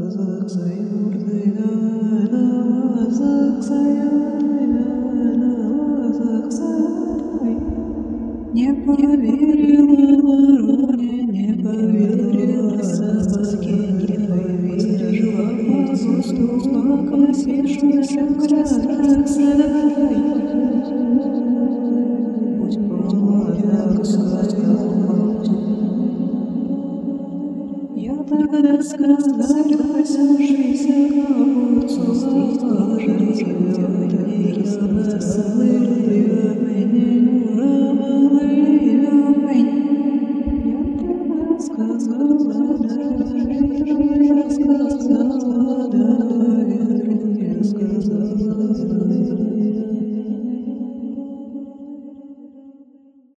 Не поверила вороне, не поверила собаке, не поверила пусту, покосившемуся красавце. Пусть помогает сказать. Я тогда сказала, сожжися, кого-то, скажите, я